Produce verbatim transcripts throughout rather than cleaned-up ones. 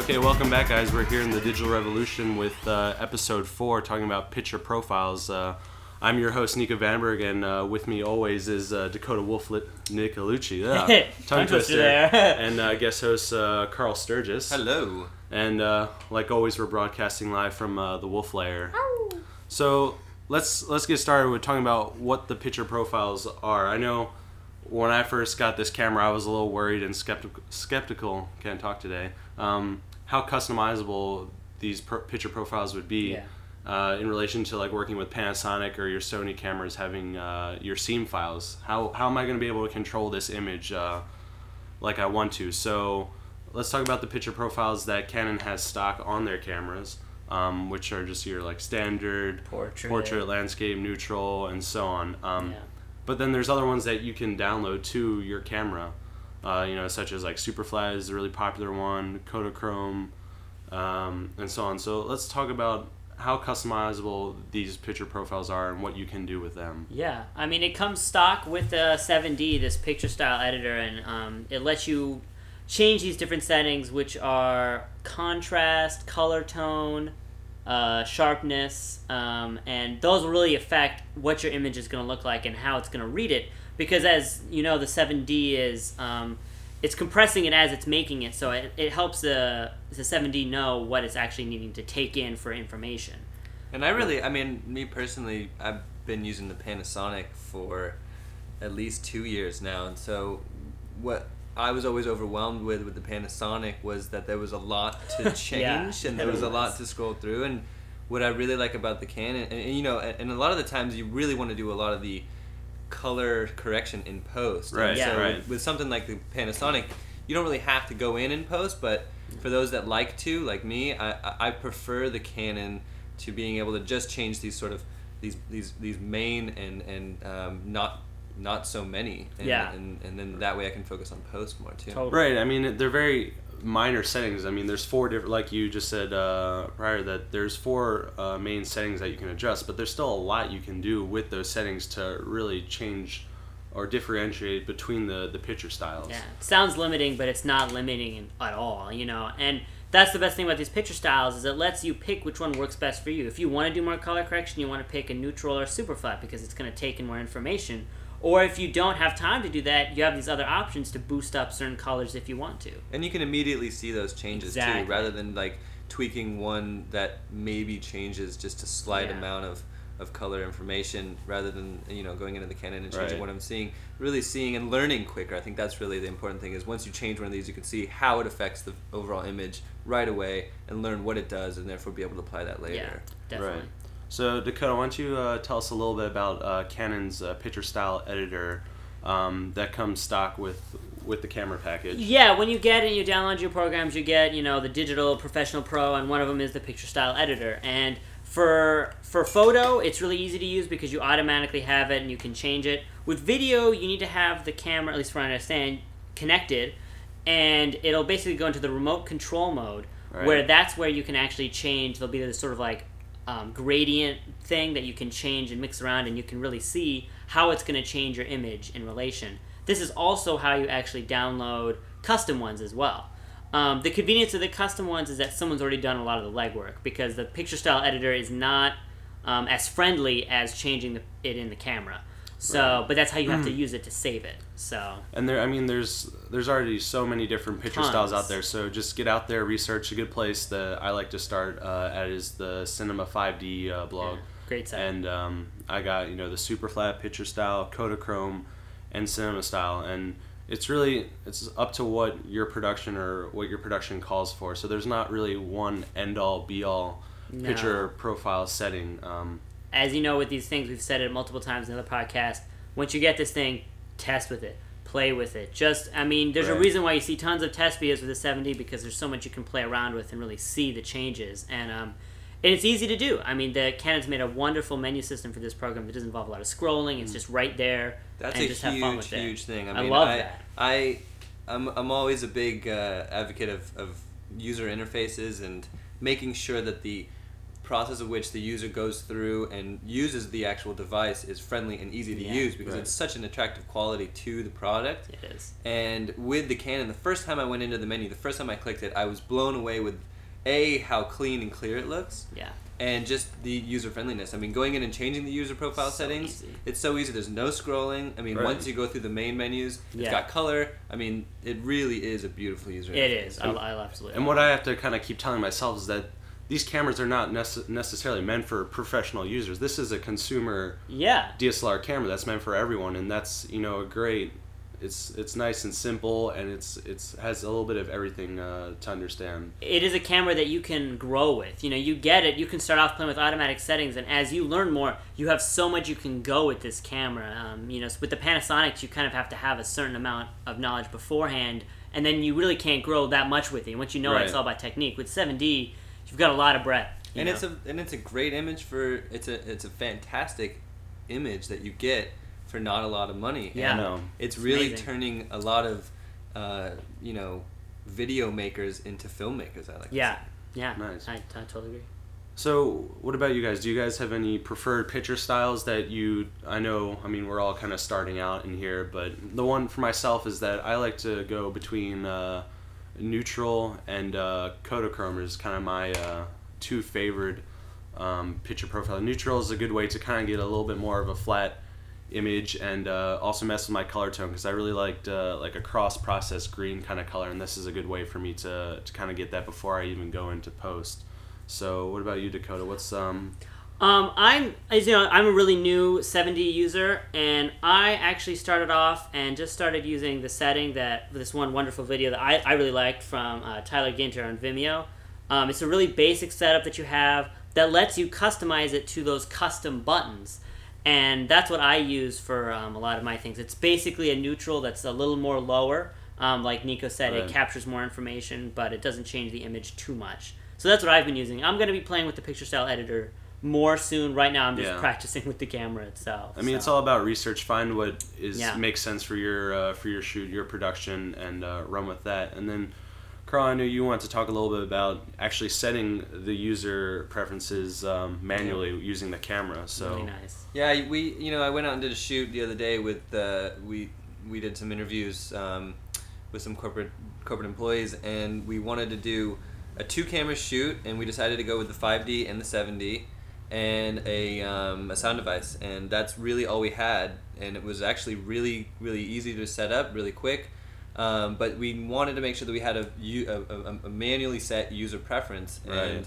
Okay, welcome back, guys. We're here in the Digital Revolution with uh, episode four, talking about picture profiles. Uh, I'm your host, Nico Vanberg, and uh, with me always is uh, Dakota Wolflet Nicolucci. Yeah, tongue twister there. And uh, guest host uh, Carl Sturgis. Hello. And uh, like always, we're broadcasting live from uh, the Wolf Lair. So let's let's get started with talking about what the picture profiles are. I know when I first got this camera, I was a little worried and skeptical. Skeptical, can't talk today. Um, how customizable these pro- picture profiles would be Yeah. uh, in relation to like working with Panasonic or your Sony cameras, having uh, your SEAM files. How how am I going to be able to control this image uh, like I want to? So let's talk about the picture profiles that Canon has stock on their cameras, um, which are just your like standard Portrait. portrait, landscape, neutral, and so on. Um, Yeah. But then there's other ones that you can download to your camera. Uh, you know, such as like Superflat is a really popular one, Kodachrome, um, and so on. So let's talk about how customizable these picture profiles are and what you can do with them. Yeah, I mean, it comes stock with the seven D, this picture style editor, and um, it lets you change these different settings, which are contrast, color tone, uh, sharpness, um, and those will really affect what your image is going to look like and how it's going to read it. Because as you know, the seven D is, um, it's compressing it as it's making it, so it, it helps the, the seven D know what it's actually needing to take in for information. And I really, I mean, me personally, I've been using the Panasonic for at least two years now, and so what I was always overwhelmed with with the Panasonic was that there was a lot to change, Yeah, and there was a was. lot to scroll through, and what I really like about the Canon, and, and you know, and, and a lot of the times you really want to do a lot of the color correction in post. Right, And yeah. so right. with something like the Panasonic, you don't really have to go in in post, but for those that like to, like me, I, I I prefer the Canon to being able to just change these sort of these these these main and and um, not not so many. And, Yeah. And, and then that way I can focus on post more too. Totally. Right. I mean, they're very minor settings. I mean, there's four different, like you just said uh, prior, that there's four uh, main settings that you can adjust, but there's still a lot you can do with those settings to really change or differentiate between the, the picture styles. Yeah, it sounds limiting, but it's not limiting at all, you know. And that's the best thing about these picture styles is it lets you pick which one works best for you. If you want to do more color correction, you want to pick a neutral or super flat because it's going to take in more information. Or if you don't have time to do that, you have these other options to boost up certain colors if you want to. And you can immediately see those changes Exactly. too, rather than like tweaking one that maybe changes just a slight Yeah. amount of, of color information, rather than, you know, going into the Canon and changing Right. what I'm seeing. Really seeing and learning quicker. I think that's really the important thing, is once you change one of these, you can see how it affects the overall image right away and learn what it does, and therefore be able to apply that later. Yeah, definitely. Right. So Dakota, why don't you uh, tell us a little bit about uh, Canon's uh, picture style editor um, that comes stock with with the camera package? Yeah, when you get it, you download your programs, you get, you know, the Digital Professional Pro, and one of them is the Picture Style Editor. And for for photo, it's really easy to use because you automatically have it and you can change it. With video, you need to have the camera, at least from what I understand, connected, and it'll basically go into the remote control mode, Right. where that's where you can actually change. There'll be this sort of like um, gradient thing that you can change and mix around, and you can really see how it's going to change your image in relation. This is also how you actually download custom ones as well. Um, the convenience of the custom ones is that someone's already done a lot of the legwork, because the picture style editor is not um, as friendly as changing the, it in the camera. So, Right. but that's how you have to use it to save it. So, And there, I mean, there's there's already so many different picture Tons. styles out there. So just get out there, research. A good place that I like to start uh, at is the Cinema five D uh, blog. yeah, great site. And um, I got, you know, the super flat picture style, Kodachrome, and cinema style, and it's really it's up to what your production or what your production calls for. So there's not really one end all be all No. picture profile setting. Um, As you know, with these things, we've said it multiple times in the podcast. Once you get this thing, test with it, play with it. Just, I mean, there's Right. a reason why you see tons of test videos with the seven D, because there's so much you can play around with and really see the changes. And um, and it's easy to do. I mean, the Canon's made a wonderful menu system for this program that doesn't involve a lot of scrolling. It's just right there. That's and a just have fun huge, with it. huge thing. I, I mean, love I, that. I, I'm, I'm always a big uh, advocate of, of user interfaces and making sure that the process of which the user goes through and uses the actual device is friendly and easy to Yeah, use because right. it's such an attractive quality to the product. It is. And with the Canon, the first time I went into the menu, the first time I clicked it, I was blown away with A, how clean and clear it looks, Yeah. and just the user friendliness. I mean, going in and changing the user profile So settings, easy. it's so easy. There's no scrolling. I mean, Right. once you go through the main menus, it's Yeah. got color. I mean, it really is a beautiful user It interface. is. I, I absolutely. And what I have to kind of keep telling myself is that these cameras are not nece- necessarily meant for professional users. This is a consumer Yeah. D S L R camera that's meant for everyone, and that's, you know, a great. It's it's nice and simple, and it's it's has a little bit of everything uh, to understand. It is a camera that you can grow with. You know, you get it. You can start off playing with automatic settings, and as you learn more, you have so much you can go with this camera. Um, you know, with the Panasonics, you kind of have to have a certain amount of knowledge beforehand, and then you really can't grow that much with it. Once you know it, it's Right. all about technique. With seven D, you've got a lot of breadth. you And know? it's a and it's a great image for it's a it's a fantastic image that you get for not a lot of money. Yeah. And No. it's really amazing. turning a lot of uh, you know video makers into filmmakers. I like. Yeah. To say. Yeah. Nice. I, I totally agree. So, what about you guys? Do you guys have any preferred picture styles that you? I know, I mean, we're all kind of starting out in here, but the one for myself is that I like to go between uh, neutral and uh, Kodachrome is kind of my uh, two favored um, picture profile. Neutral is a good way to kind of get a little bit more of a flat image and uh, also mess with my color tone because I really liked uh, like a cross-processed green kind of color, and this is a good way for me to, to kind of get that before I even go into post. So what about you, Dakota? What's um Um, I'm, as you know, I'm a really new seven D user, and I actually started off and just started using the setting that this one wonderful video that I, I really liked from uh, Tyler Ginter on Vimeo. Um, it's a really basic setup that you have that lets you customize it to those custom buttons, and that's what I use for um, a lot of my things. It's basically a neutral that's a little more lower. Um, like Nico said, Right. it captures more information, but it doesn't change the image too much. So that's what I've been using. I'm going to be playing with the picture style editor more soon. Right now, I'm just Yeah. practicing with the camera itself. I mean, so. it's all about research. Find what is Yeah. makes sense for your uh, for your shoot, your production, and uh, run with that. And then, Carl, I know you want to talk a little bit about actually setting the user preferences um, manually using the camera. So really nice. Yeah, we you know I went out and did a shoot the other day with uh, we we did some interviews um, with some corporate corporate employees, and we wanted to do a two camera shoot, and we decided to go with the five D and the seven D and a um, a sound device, and that's really all we had, and it was actually really really easy to set up, really quick. Um, but we wanted to make sure that we had a, u- a, a, a manually set user preference, Right. and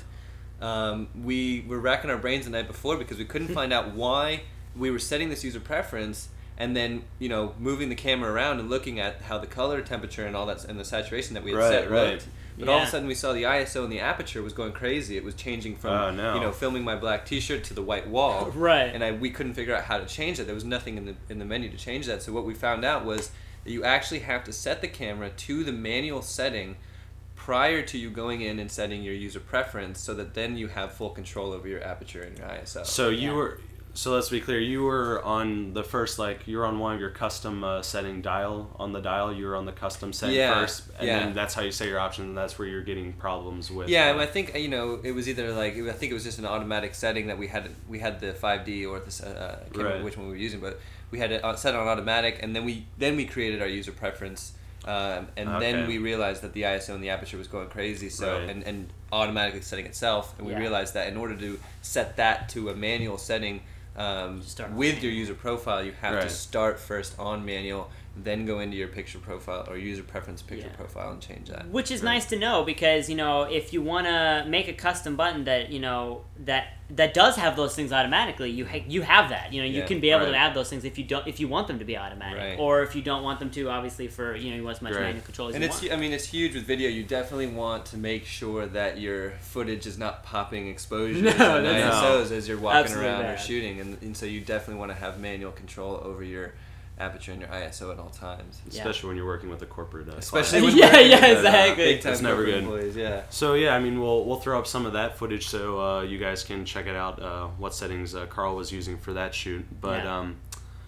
um, we were racking our brains the night before because we couldn't find out why we were setting this user preference and then you know moving the camera around and looking at how the color, temperature, and all that and the saturation that we had Right, set right. looked. But all of Yeah. a sudden we saw the I S O and the aperture was going crazy. It was changing from Oh, no. you know filming my black T-shirt to the white wall, Right. and I we couldn't figure out how to change it. There was nothing in the in the menu to change that. So what we found out was that you actually have to set the camera to the manual setting prior to you going in and setting your user preference, so that then you have full control over your aperture and your I S O. So you Yeah. were. So let's be clear. You were on the first, like you were on one of your custom uh, setting dial on the dial. You were on the custom setting Yeah, first, and yeah. then that's how you set your options, and that's where you're getting problems with. Yeah, uh, and I think you know it was either like I think it was just an automatic setting that we had we had the five D or this uh, I can't remember Right. which one we were using, but we had it on- set on automatic, and then we then we created our user preference, um, and Okay. then we realized that the I S O and the aperture was going crazy, so Right. and, and automatically setting itself, and we Yeah. realized that in order to set that to a manual setting. Um, Start on with your manual. user profile, you have to Right. start first on manual, then go into your picture profile or user preference picture Yeah. profile and change that. Which is Right. nice to know because, you know, if you want to make a custom button that, you know, that that does have those things automatically, you ha- you have that. You know, you Yeah, can be able right. to add those things if you don't if you want them to be automatic, Right. or if you don't want them to, obviously for, you know, you want as much Right. manual control as And you it's, want. I mean, it's huge with video. You definitely want to make sure that your footage is not popping exposures No, and that's- I S Os as you're walking Absolutely around or bad. shooting, and, and so you definitely want to have manual control over your aperture and your I S O at all times. especially when you're working with a corporate. Uh, Especially client. when Yeah, working yeah, with, uh, exactly. big-time That's never corporate good. Employees, yeah. So yeah, I mean, we'll we'll throw up some of that footage so uh, you guys can check it out. Uh, what settings uh, Carl was using for that shoot. But Yeah. um,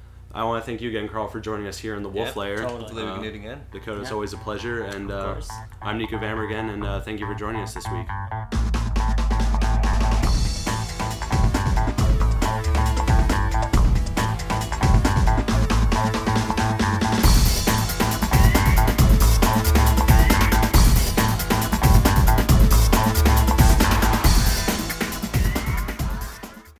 I want to thank you again, Carl, for joining us here in the Wolf Yep, Lair. totally. Hopefully we Uh, can do it again. Dakota, it's Yeah. always a pleasure, and Of uh, course. I'm Nico Vammer again, and uh, thank you for joining us this week.